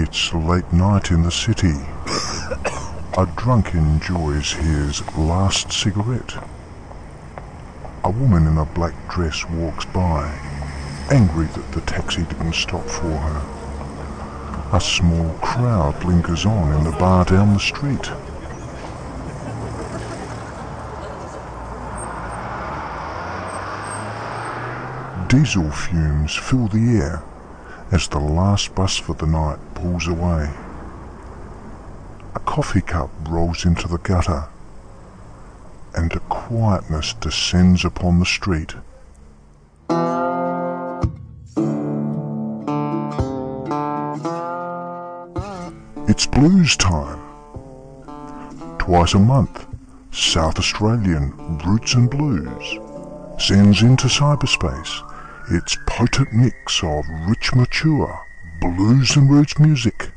It's late night in the city. A drunk enjoys his last cigarette. A woman in a black dress walks by, angry that the taxi didn't stop for her. A small crowd lingers on in the bar down the street. Diesel fumes fill the air as the last bus for the night pulls away. A coffee cup rolls into the gutter, and a quietness descends upon the street. It's blues time. Twice a month, South Australian Roots and Blues sends into cyberspace its potent mix of rich, mature blues and roots music.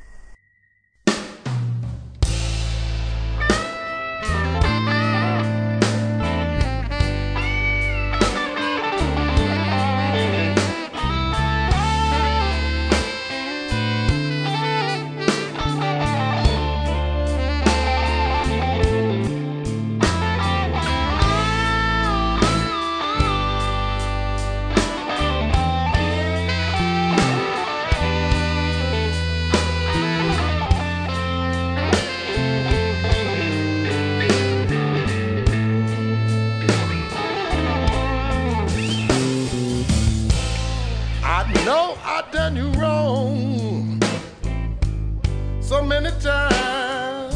I done you wrong so many times.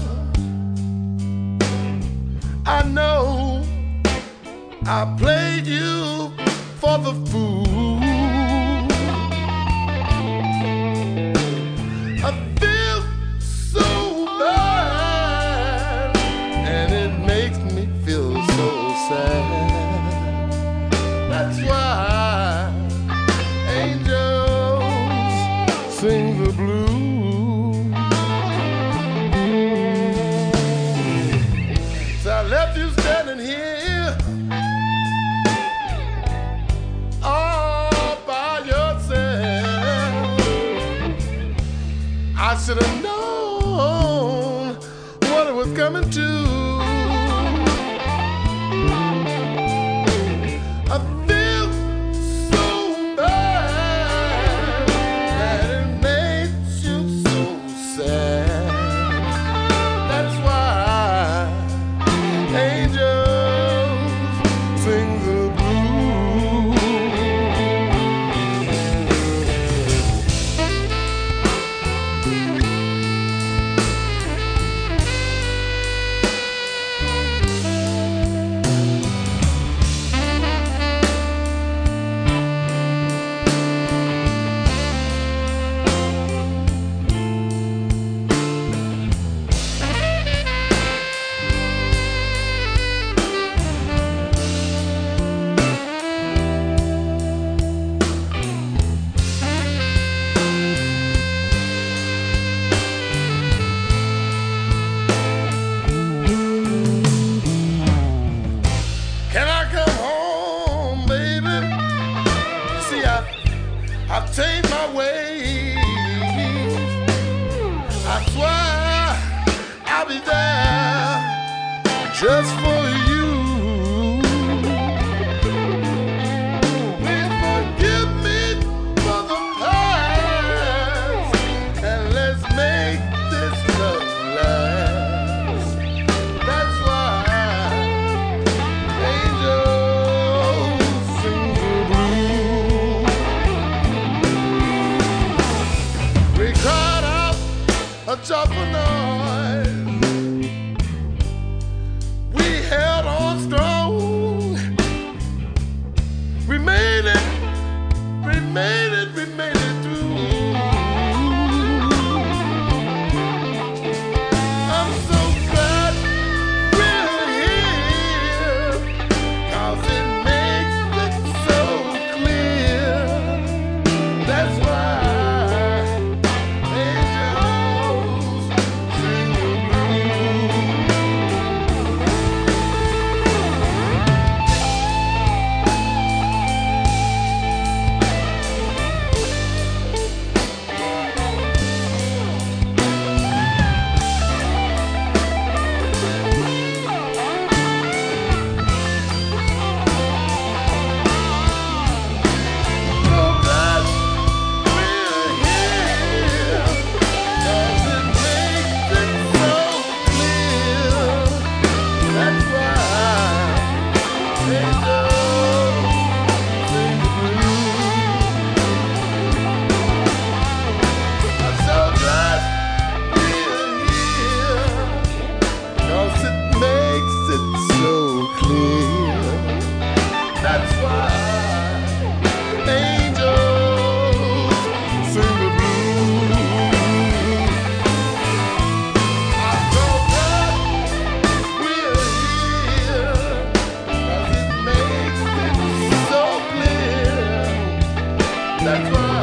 I know I played you for the fool. I feel so bad, and it makes me feel so sad. That's why angels sing the blues. So I left you standing here all by yourself. I should have known what it was coming to. I've changed my ways. I swear I'll be there just for you. Please forgive me for the past, and let's make this love last. That's why angels sing the blues. We cried out a joyful noise. We held on strong. We made it, we made it, we made it through. I'm so glad we're here, 'cause it makes it so clear. That's why angels sing the blues. That's why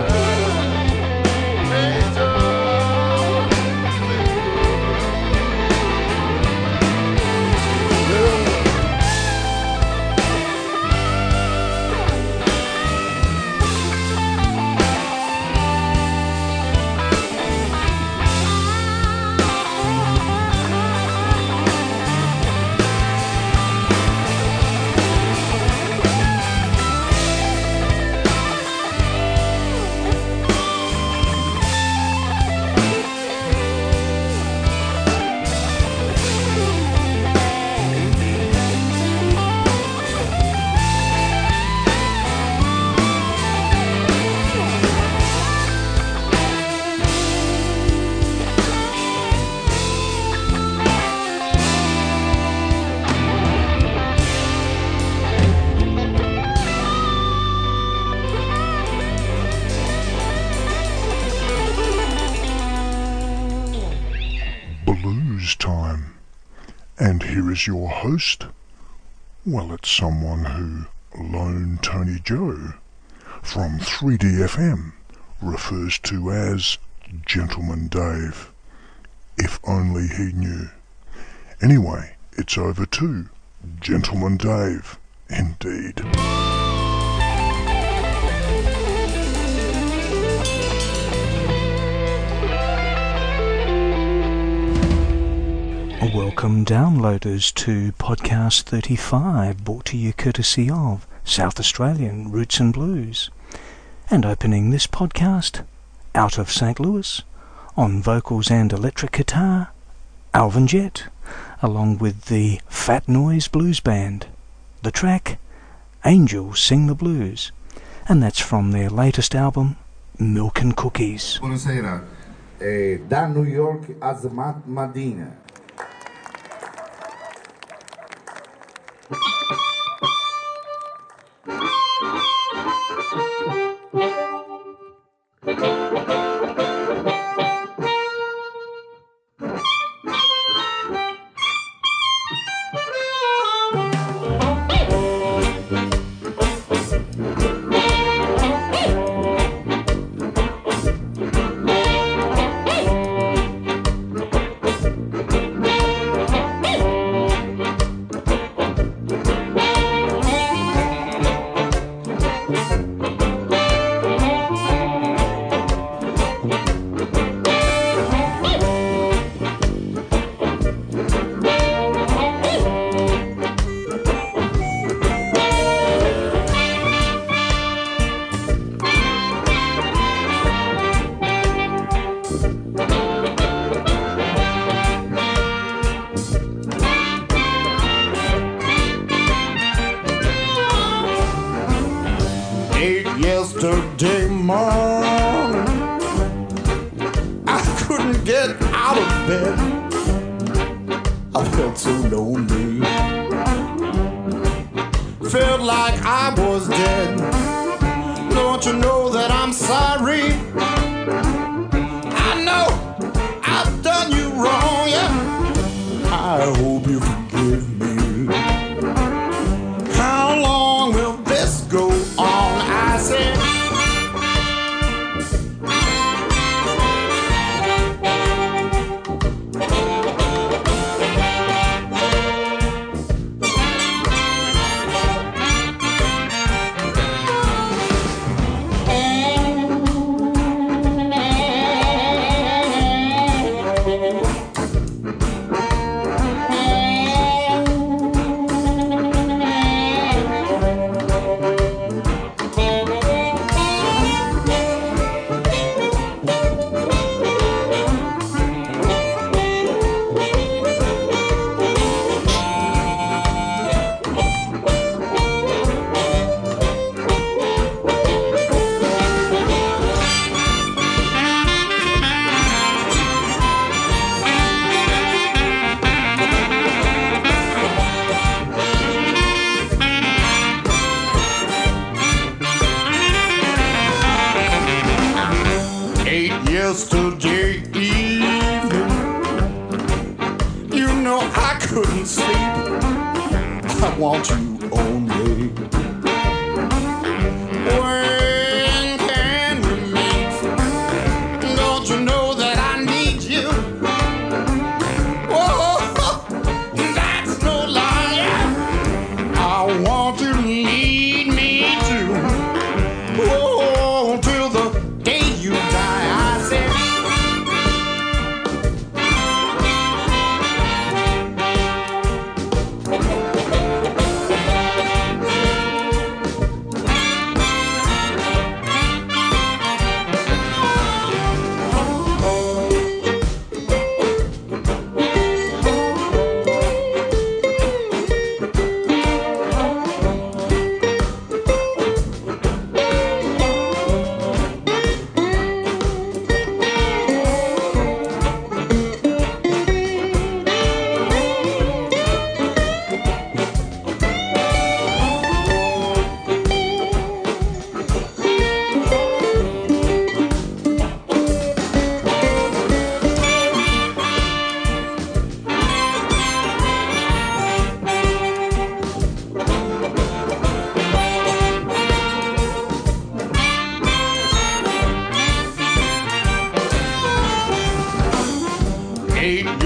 angel Blues time. And here is your host. Well, it's someone who Lone Tony Joe from 3DFM refers to as Gentleman Dave. If only he knew. Anyway, it's over to Gentleman Dave, indeed. Welcome downloaders to podcast 35, brought to you courtesy of South Australian Roots and Blues. And opening this podcast, out of St. Louis, on vocals and electric guitar, Alvin Jett, along with the Fat Noise Blues Band. The track, Angels Sing the Blues, and that's from their latest album, Milk and Cookies. Buonasera, da New York Azamat Madina. Yesterday morning, I couldn't get out of bed. I felt so lonely, felt like I was dead. Don't you know that I'm sorry? I know I've done you wrong, yeah. I hope you forgive me. How long will this go on? I said, yesterday evening, you know I couldn't sleep. I want you only. When can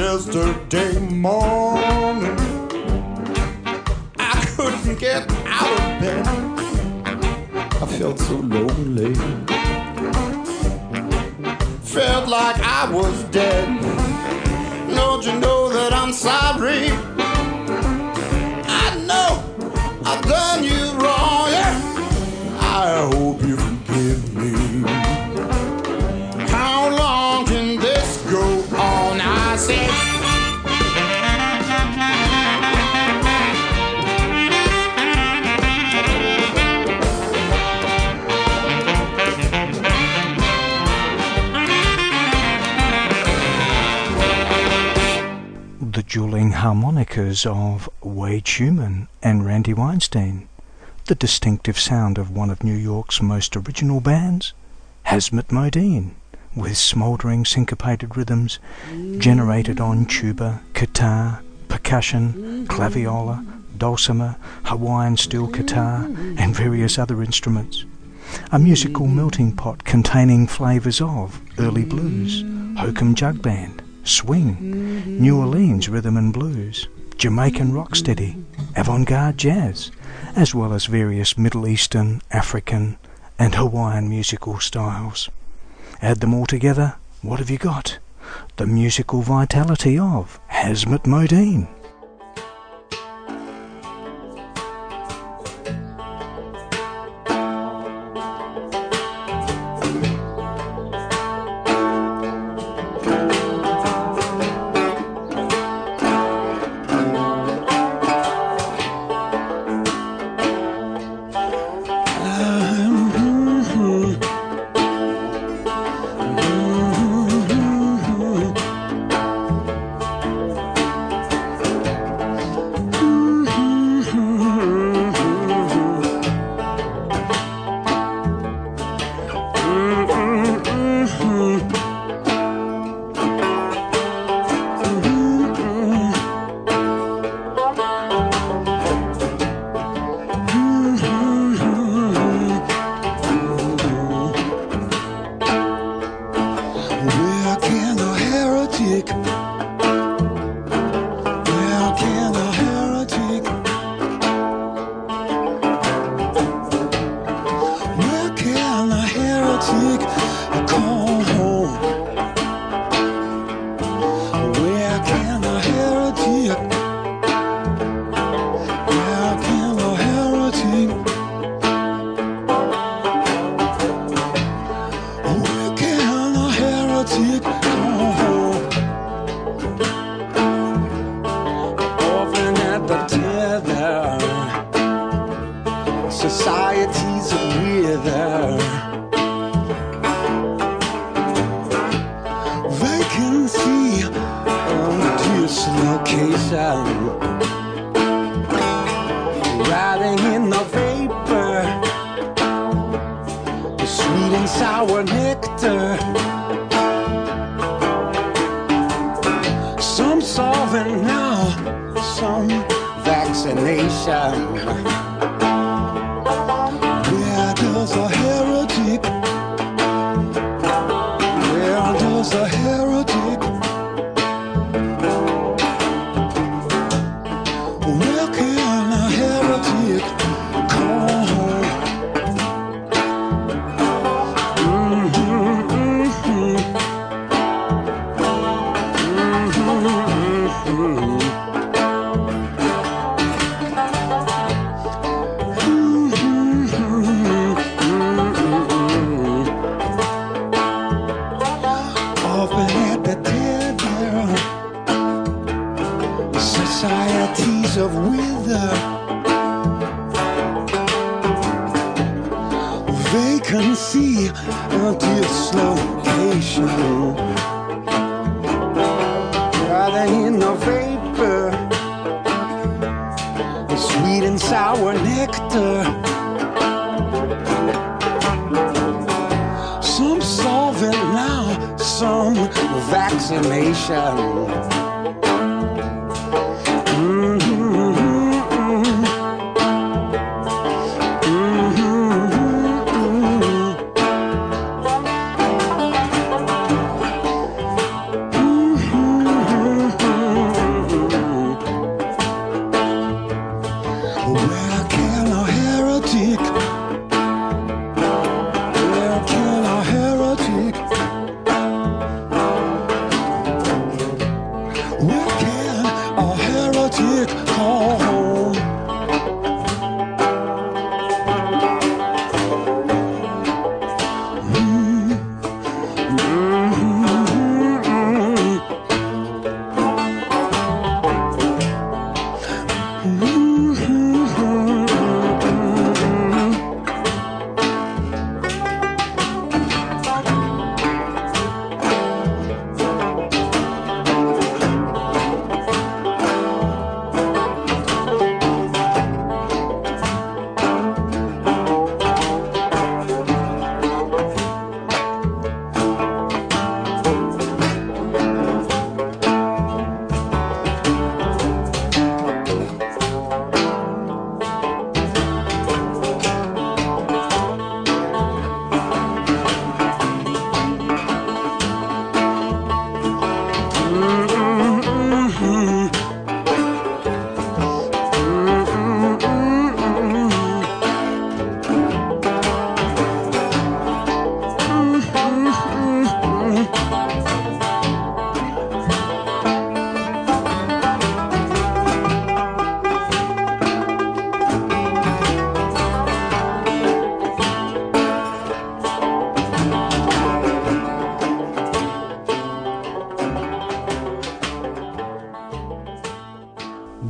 yesterday morning. I couldn't get out of bed. I felt so lonely. Felt like I was dead. Don't you know that I'm sorry? I know I've done you wrong, yeah. I hope you forgive me. How long can this go on? I said, the dueling harmonicas of Wade Schumann and Randy Weinstein, the distinctive sound of one of New York's most original bands, Hazmat Modine, with smouldering syncopated rhythms generated on tuba, guitar, percussion, claviola, dulcimer, Hawaiian steel guitar, and various other instruments. A musical melting pot containing flavours of early blues, hokum jug band, swing, New Orleans rhythm and blues, Jamaican rocksteady, avant-garde jazz, as well as various Middle Eastern, African and Hawaiian musical styles. Add them all together, what have you got? The musical vitality of Hazmat Modine.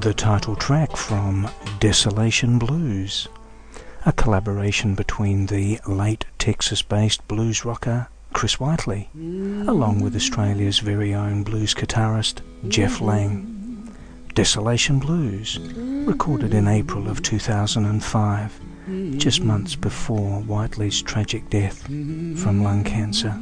the title track from Desolation Blues, a collaboration between the late Texas-based blues rocker Chris Whiteley, along with Australia's very own blues guitarist Jeff Lang. Desolation Blues, recorded in April of 2005, just months before Whiteley's tragic death from lung cancer.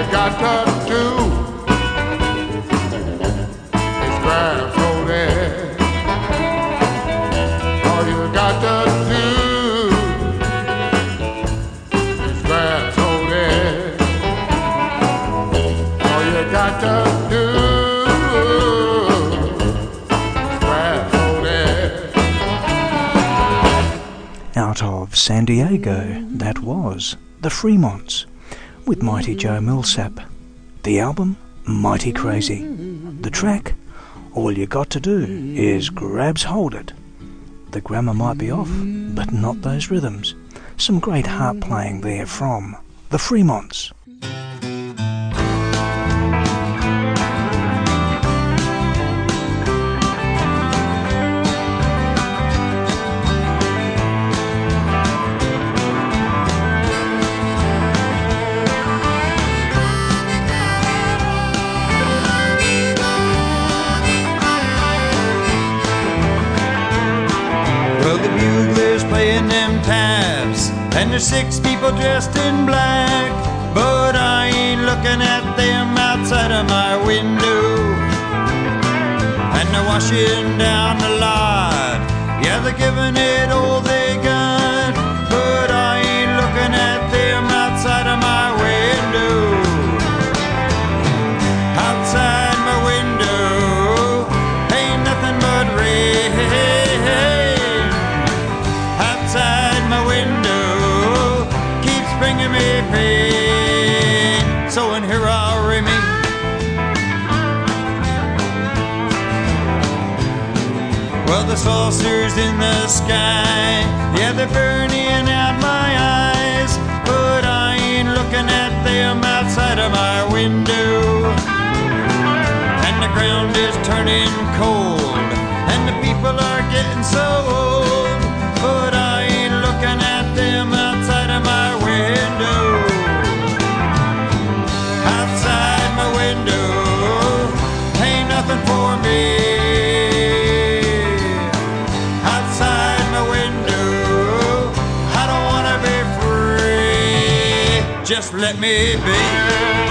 got to do is grab hold of of San Diego, that was the Fremonts, with Mighty Joe Millsap. The album, Mighty Crazy. The track, All You Got to Do Is Grab's Hold It. The grammar might be off, but not those rhythms. Some great harp playing there from the Fremonts. And there's 6 people dressed in black, but I ain't looking at them outside of my window. And they're washing down the lot, yeah, they're giving it all they got, but I ain't looking at them outside of my window. Outside my window ain't nothing but rain. Outside my window bringing me pain, so in here I'll remain. Well, the saucers in the sky, yeah, they're burning out my eyes, but I ain't looking at them outside of my window. And the ground is turning cold, and the people are getting so old, but I ain't looking at them outside of my window. Outside my window ain't nothing for me. Outside my window I don't wanna be free. Just let me be.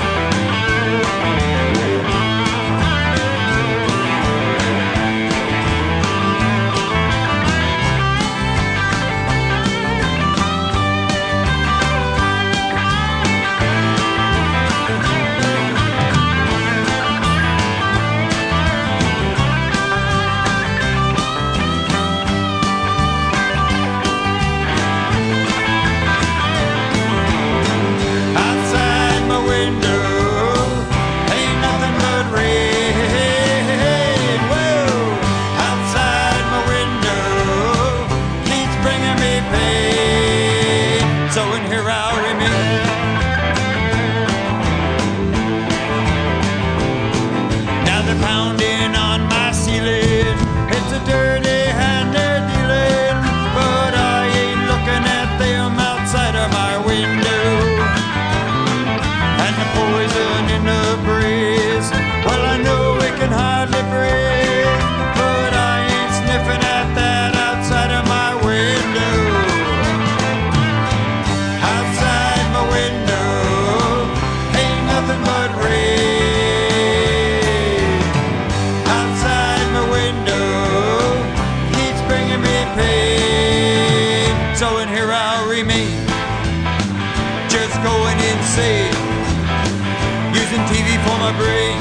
Using TV for my brain.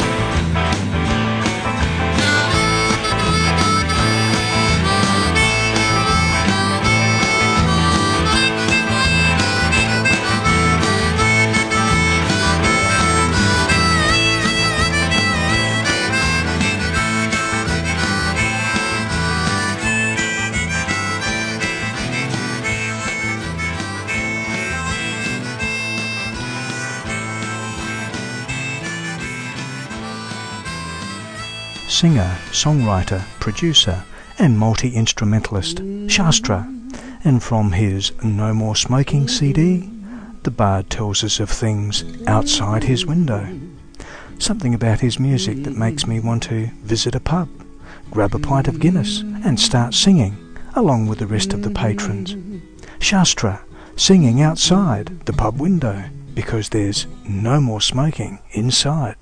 Singer, songwriter, producer and multi-instrumentalist Shastra, and from his No More Smoking CD, the bard tells us of things outside his window. Something about his music that makes me want to visit a pub, grab a pint of Guinness and start singing along with the rest of the patrons. Shastra, singing outside the pub window because there's no more smoking inside.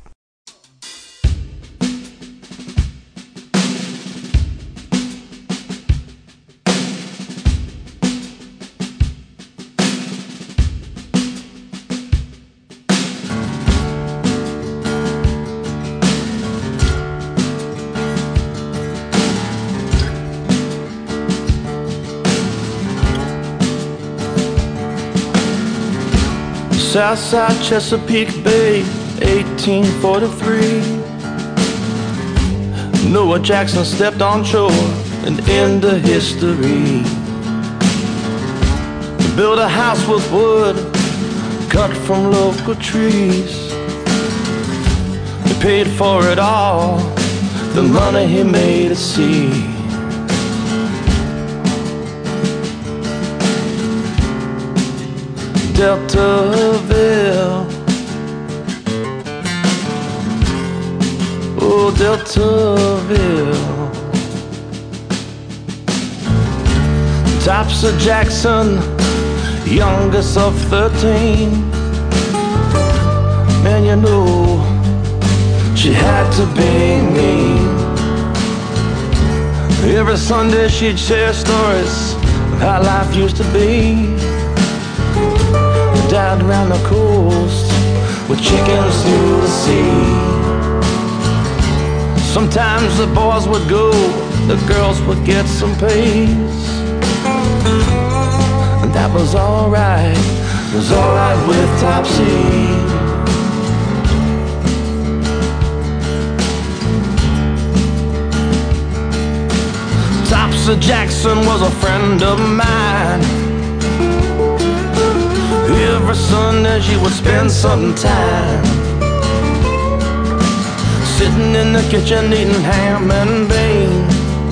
Southside Chesapeake Bay, 1843. Noah Jackson stepped on shore and into history. He built a house with wood cut from local trees. He paid for it all, the money he made at sea. Deltaville, oh Deltaville. Topsy Jackson, youngest of 13. Man, you know, she had to be mean. Every Sunday she'd share stories of how life used to be. Down around the coast with chickens through the sea. Sometimes the boys would go, the girls would get some pays. And that was alright, it was alright with Topsy. Topsy Jackson was a friend of mine. Every Sunday she would spend some time sitting in the kitchen eating ham and bacon.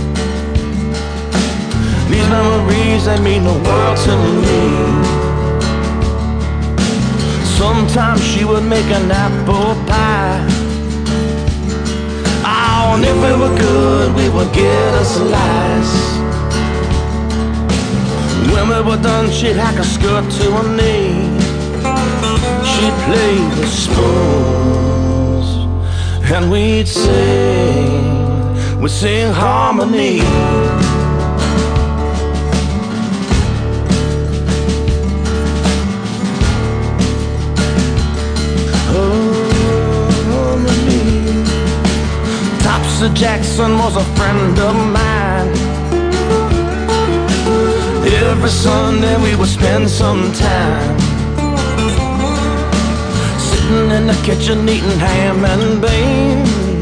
These memories, they mean the world to me. Sometimes she would make an apple pie. Oh, and if we were good, we would get a slice. When we were done, she'd hack a skirt to her knee. She'd play the spoons, and we'd sing harmony. Harmony. Topsy Jackson was a friend of mine. Every Sunday we would spend some time sitting in the kitchen eating ham and bacon.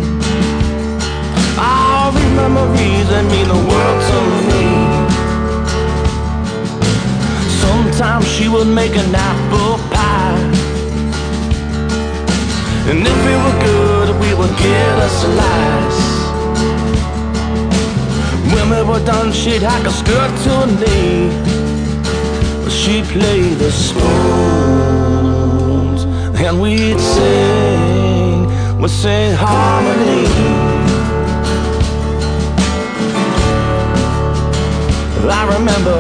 All these memories, they mean the world to me. Sometimes she would make an apple pie, and if we were good, we would get a slice. When we were done, she'd hack a skirt to her knee. She'd play the spoons, and we'd sing harmony. I remember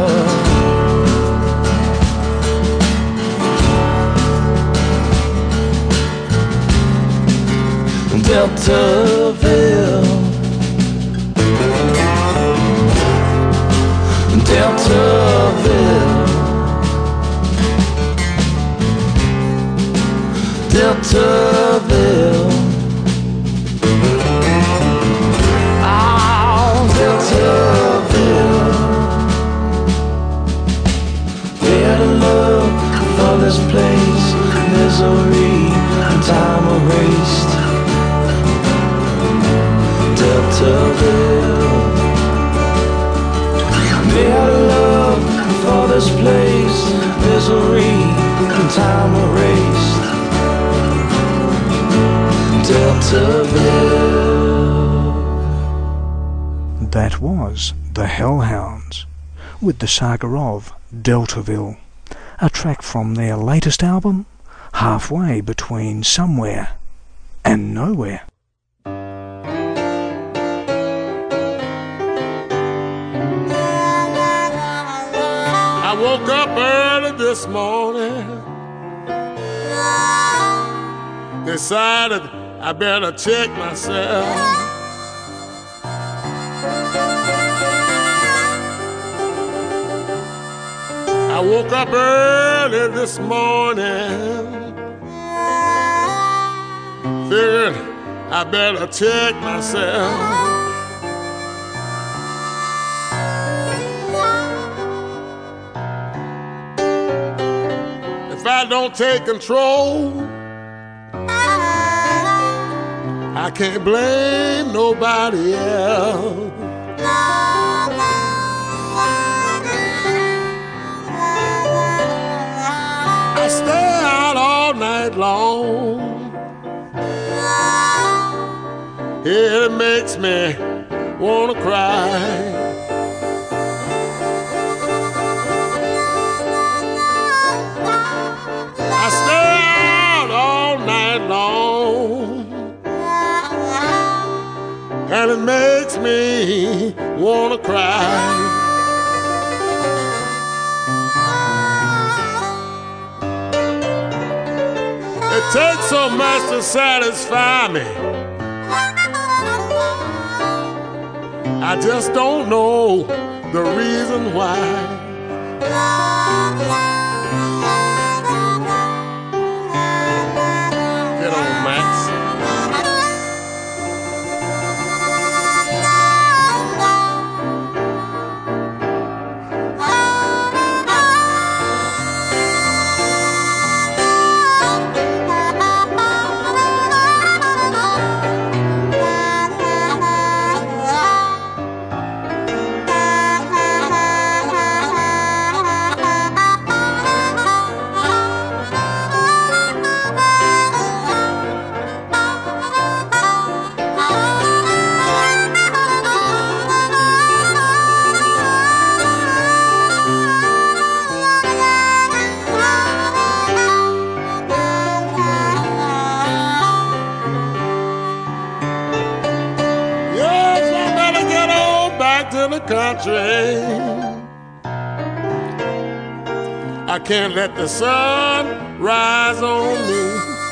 Deltaville, Deltaville, Deltaville. Oh, Deltaville. We had a love for this place, misery and time erased. Deltaville. We had a love for this place, misery and time erased. Deltaville. That was the Hellhounds with the saga of Deltaville, a track from their latest album, Halfway Between Somewhere and Nowhere. I woke up early this morning, decided I better check myself. I woke up early this morning, figured I better check myself. If I don't take control, I can't blame nobody else. I stay out all night long. It makes me wanna cry. I stay out all night long, and it makes me wanna cry. It takes so much to satisfy me, I just don't know the reason why. Get on, Max. Country, I can't let the sun rise on me.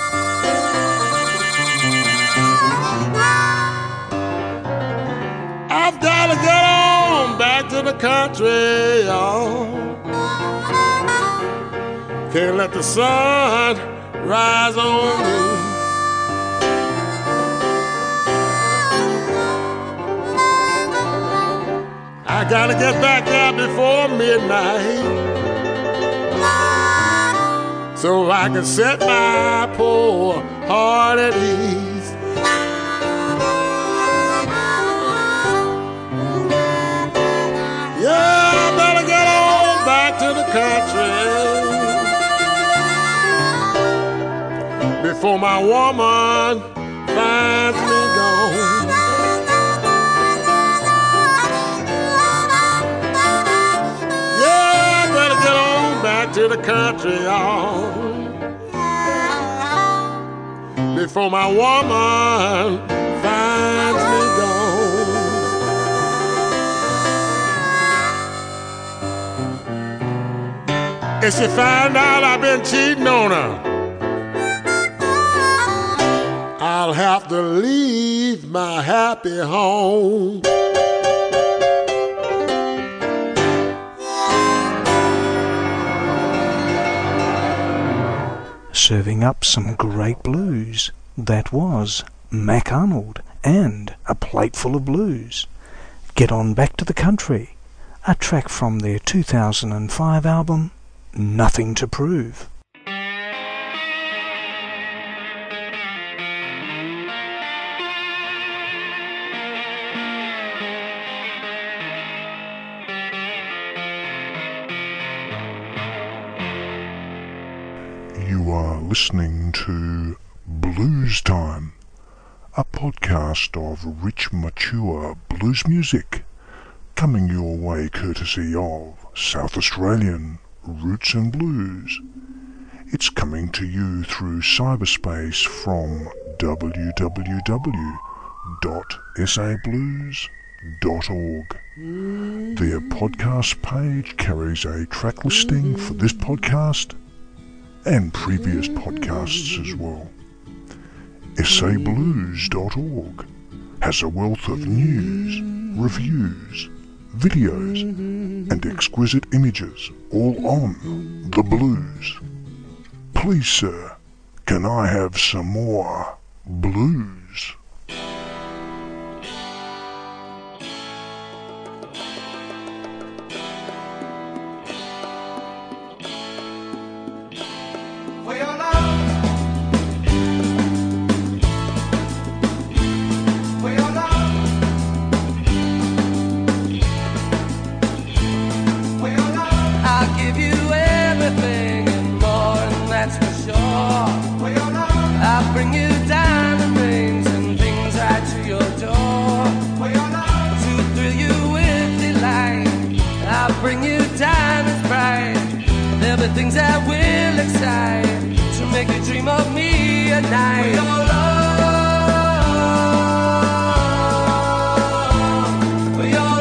I've got to get on back to the country, y'all. Can't let the sun rise on me. I gotta get back there before midnight, so I can set my poor heart at ease. Yeah, I better get on back to the country before my woman finds me gone. To the country, y'all, before my woman finds me gone. If she find out I've been cheating on her, I'll have to leave my happy home. Serving up some great blues. That was Mac Arnold and A Plate Full of Blues. Get On Back to the Country, a track from their 2005 album, Nothing to Prove. You are listening to Blues Time, a podcast of rich, mature blues music, coming your way courtesy of South Australian Roots and Blues. It's coming to you through cyberspace from www.sablues.org. Their podcast page carries a track listing for this podcast and previous podcasts as well. sablues.org has a wealth of news, reviews, videos, and exquisite images all on the blues. Please, sir, can I have some more blues? things that will excite, to make you dream of me at night. We all love, we all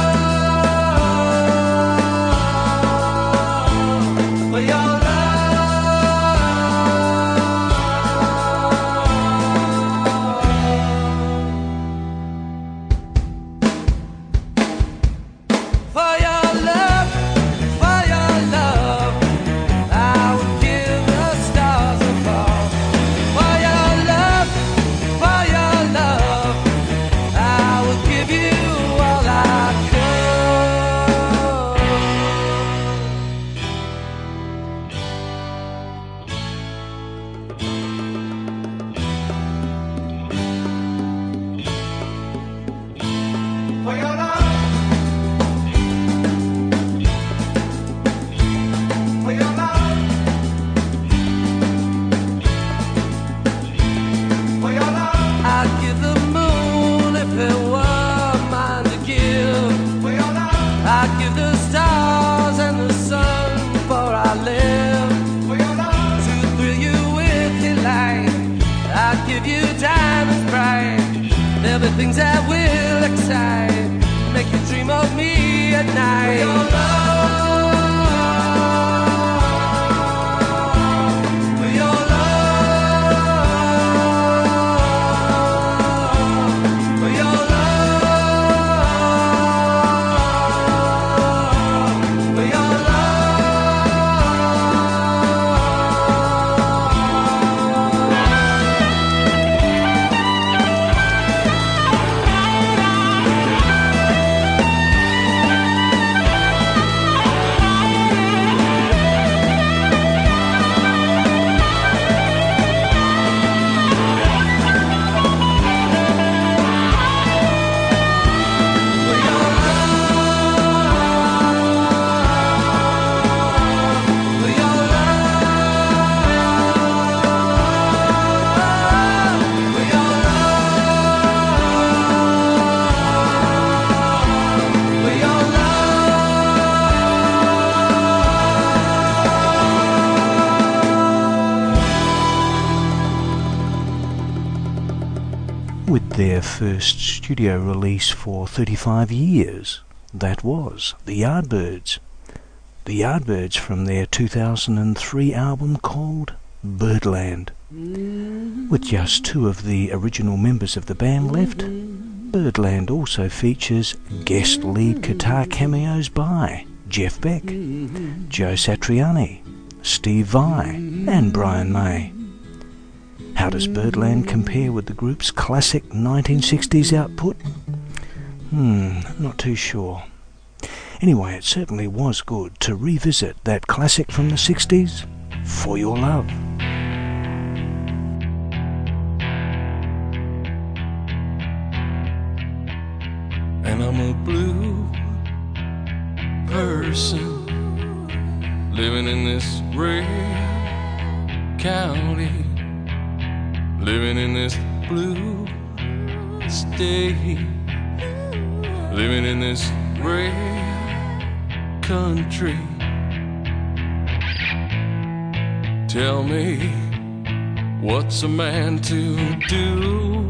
love, we all love. For your love, for your love, I would give the stars above. For your love, for your love, I would give you all I could. For your love. For your love, for your love, I'd give the moon if it were mine to give. For your love, I'd give the stars and the sun for I live. For your love, to thrill you with delight, I'd give you diamonds bright. There'll be things that will excite, make you dream of me at night. For your love. With their first studio release for 35 years, that was the Yardbirds. The Yardbirds from their 2003 album called Birdland. With just two of the original members of the band left, Birdland also features guest lead guitar cameos by Jeff Beck, Joe Satriani, Steve Vai and Brian May. How does Birdland compare with the group's classic 1960s output? Not too sure. Anyway, it certainly was good to revisit that classic from the 60s, For Your Love. And I'm a blue person living in this red county, living in this blue state, living in this red country. Tell me, what's a man to do?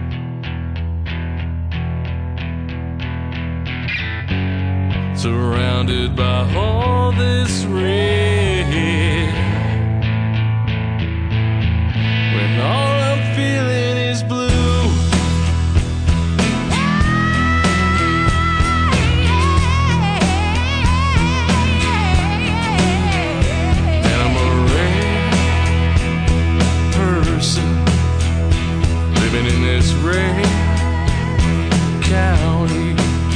Surrounded by all this red, when all I'm feeling is blue. And I'm a red person living in this red county,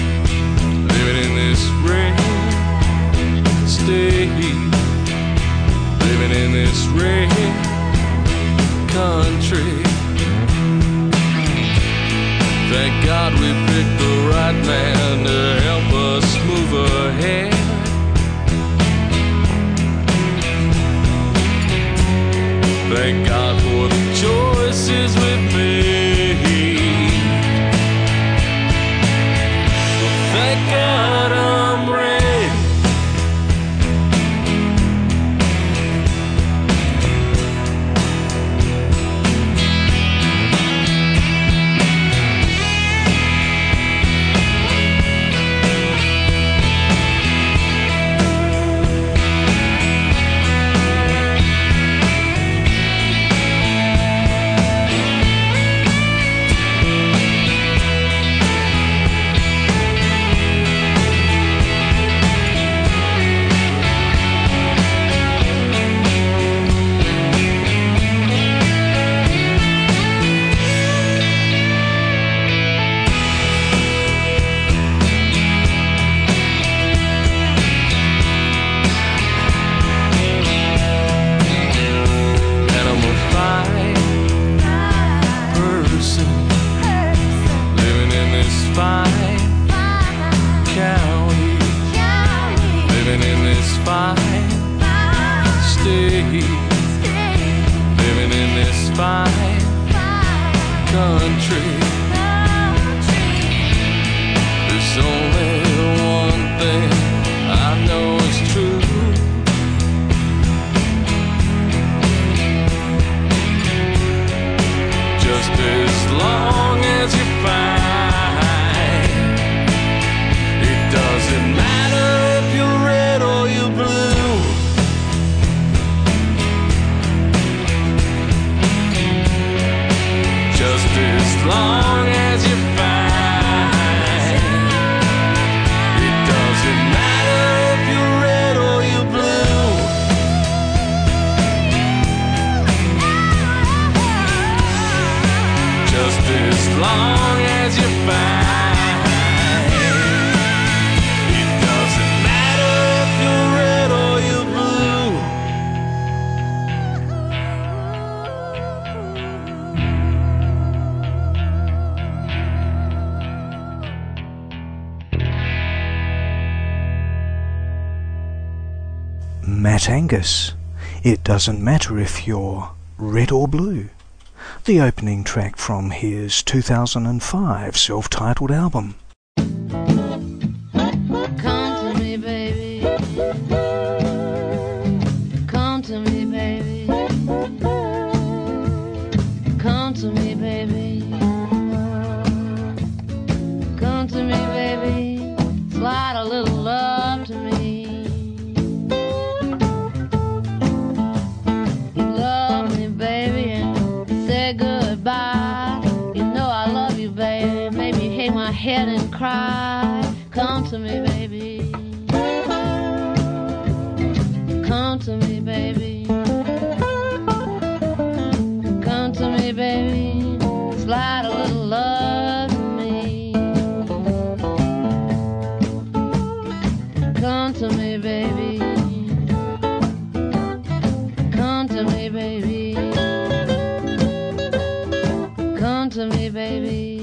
living in this red state, county, living in this fine state, living in this fine country. There's only one thing I know is true. Just as long as you find, it doesn't matter if you're red or you're blue. Just as long as you find, it doesn't matter if you're red or you're blue. Just as long as you find, it doesn't matter if you're red or you're blue. Matt Angus, It Doesn't Matter If You're Red or Blue, the opening track from his 2005 self-titled album. Come to me, baby. Come to me, baby. Come to me, baby. Come to me, baby. Slide a little love to me. You love me, baby, and say goodbye. You know I love you, baby. Maybe hang my head and cry. Come to me, baby. Come to me, baby. Come to me, baby. Slide a little love to me. Come to me, baby. Come to me, baby. Come to me, baby.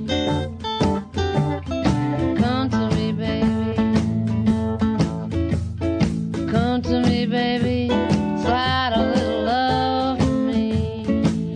Come to me, baby. Come to me, baby. Slide a little love to me.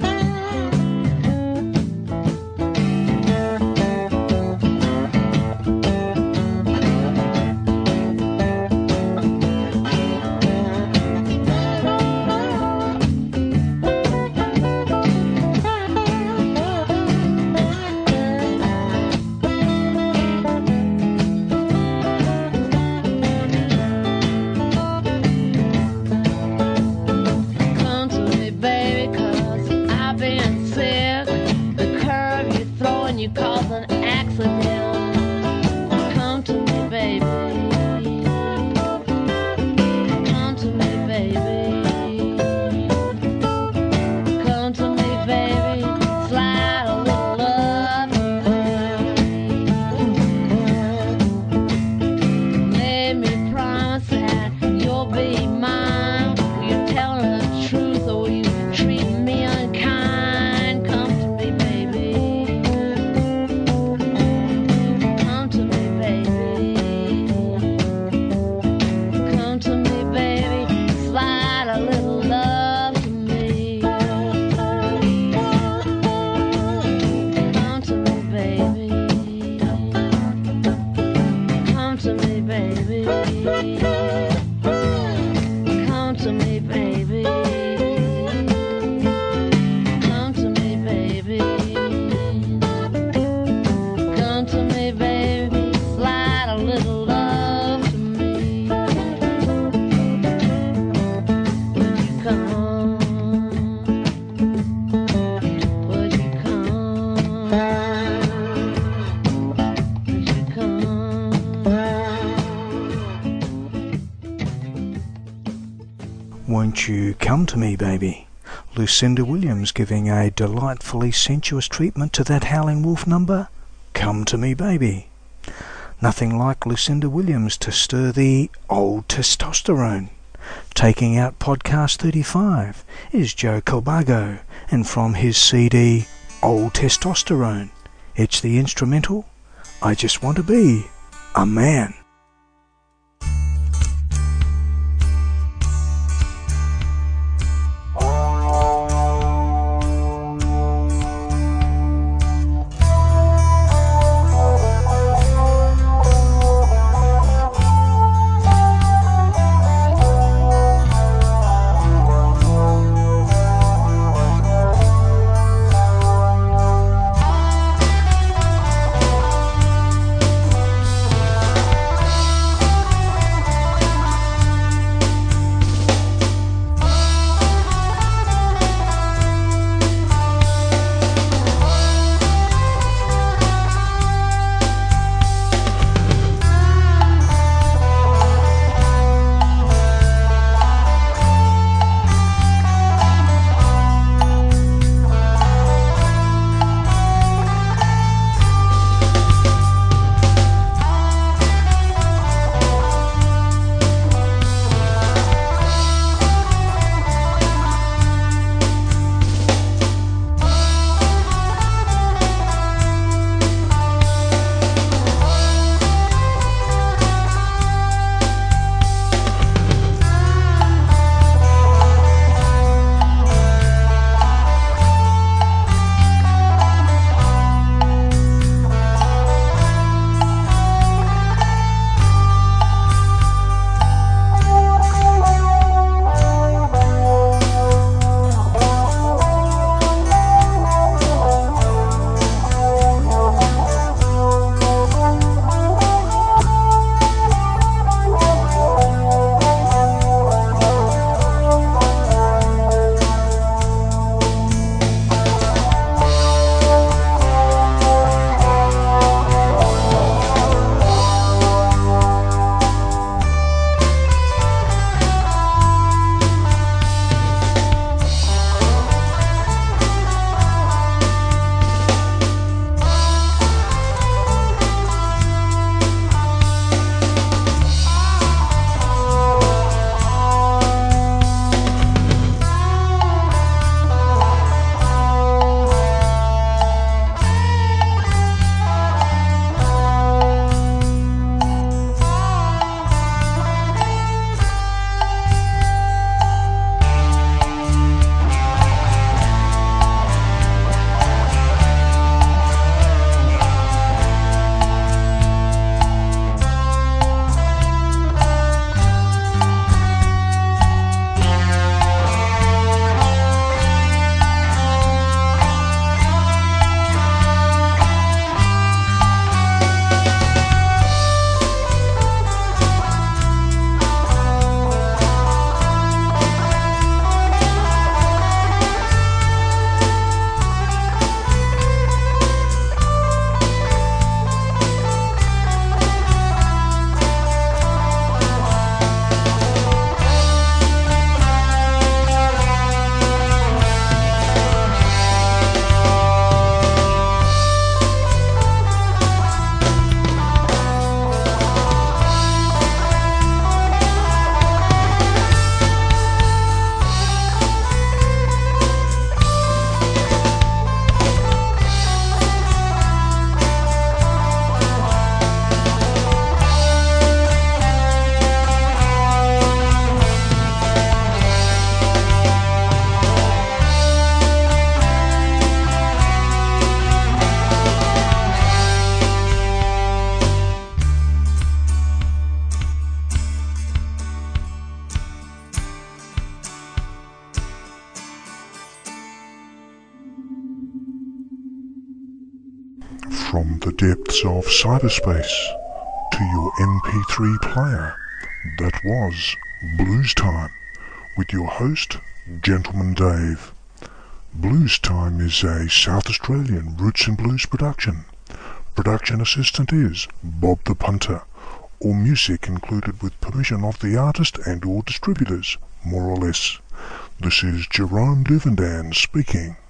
Come to me, baby, 'cause I've been sick. The curve you throw and you cause an accident. Come to me, baby. Come to me, baby. Come to me, baby. Slide a little love to me. Made me promise that you'll be mine. Will you tell the truth or will you treat me unkind? Come to me, baby. Come to me, baby. Come to me, baby. Slide a little love to me. Come to me, baby. Come to me, baby. Come to me, baby. Come to me, baby. Come to me, baby. Slide a little love to me. Would you come? Would you come? Would you come? Won't You Come to Me, Baby? Lucinda Williams giving a delightfully sensuous treatment to that Howling Wolf number, Come to Me, Baby. Nothing like Lucinda Williams to stir the old testosterone. Taking out podcast 35 is Joe Calbago, and from his CD Old Testosterone, it's the instrumental I Just Want to Be Amen. From the depths of cyberspace to your MP3 player, that was Blues Time with your host, Gentleman Dave. Blues Time is a South Australian roots and blues production. Production assistant is Bob the Punter. All music included with permission of the artist and or distributors, more or less. This is Jerome Duvendan speaking.